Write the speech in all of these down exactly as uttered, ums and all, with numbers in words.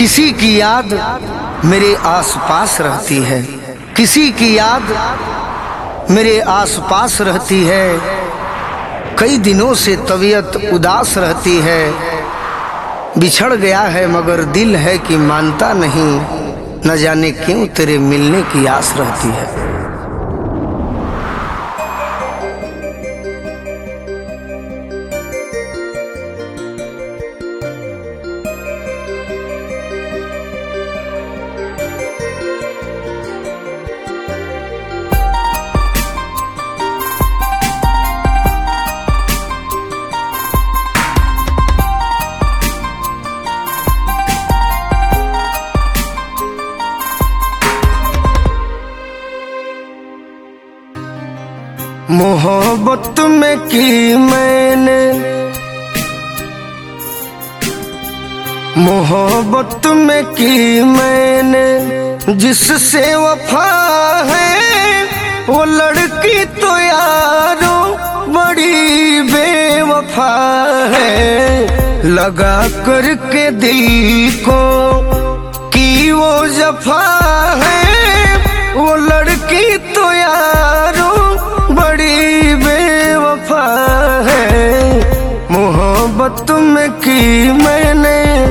किसी की याद मेरे आसपास रहती है, किसी की याद मेरे आसपास रहती है। कई दिनों से तबीयत उदास रहती है। बिछड़ गया है मगर दिल है कि मानता नहीं, न जाने क्यों तेरे मिलने की आस रहती है। मोहब्बत में की मैंने, मोहब्बत में की मैंने जिससे वफा है, वो लड़की तो यारो बड़ी बेवफा है। लगा करके दिल को की वो जफा है, वो लड़की तो यारो बड़ी बेवफा है। मोहब्बत में की मैंने,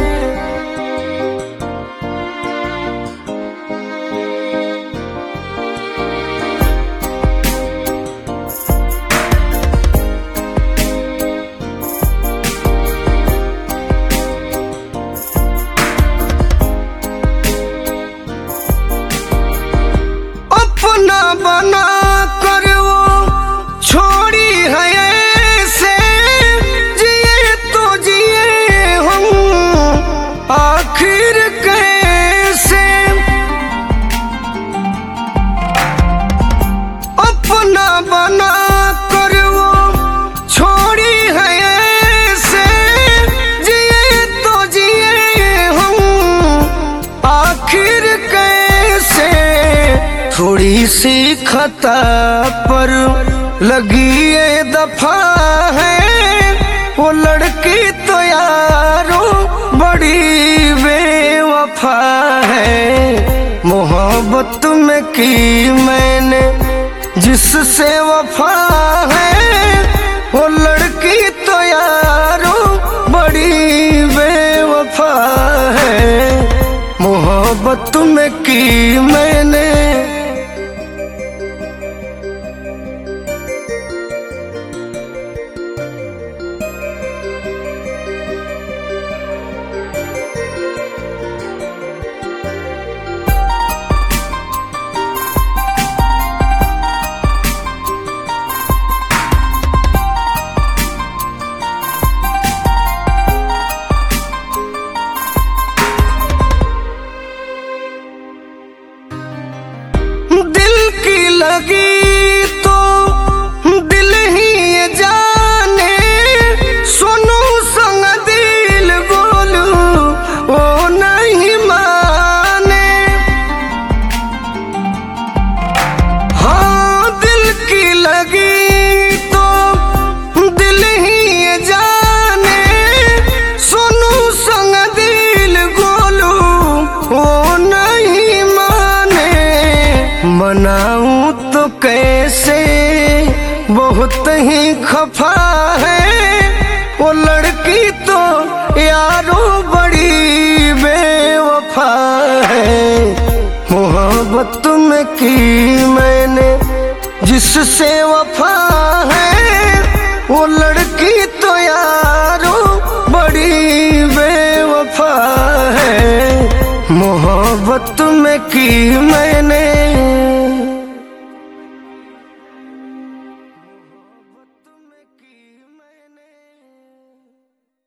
अपना बना कर वो छोड़ी है ऐसे, जिए तो जिए हम आखिर कैसे। अपना बना कर वो छोड़ी है ऐसे, जिए तो जिए हम आखिर कैसे। थोड़ी सी खता पर लगी ये दफा है, वो लड़की तो यारो बड़ी बेवफा है। मोहब्बत में की मैंने जिससे वफा है, वो लड़की तो यारो बड़ी बेवफा है। मोहब्बत में की मैंने, दिल की लगी तो दिल ही ये जाने, सुनो संग दिल बोलू वो नहीं माने। हाँ दिल की लगी तो दिल ही ये जाने, सुनो संग दिल बोलू वो नहीं माने। मनाऊं तो कैसे बहुत ही खफा है, वो लड़की तो यारो बड़ी बेवफा है। मोहब्बत में की मैंने जिससे वफा है, वो लड़की तो यारो बड़ी बेवफा है। मोहब्बत में की मैंने,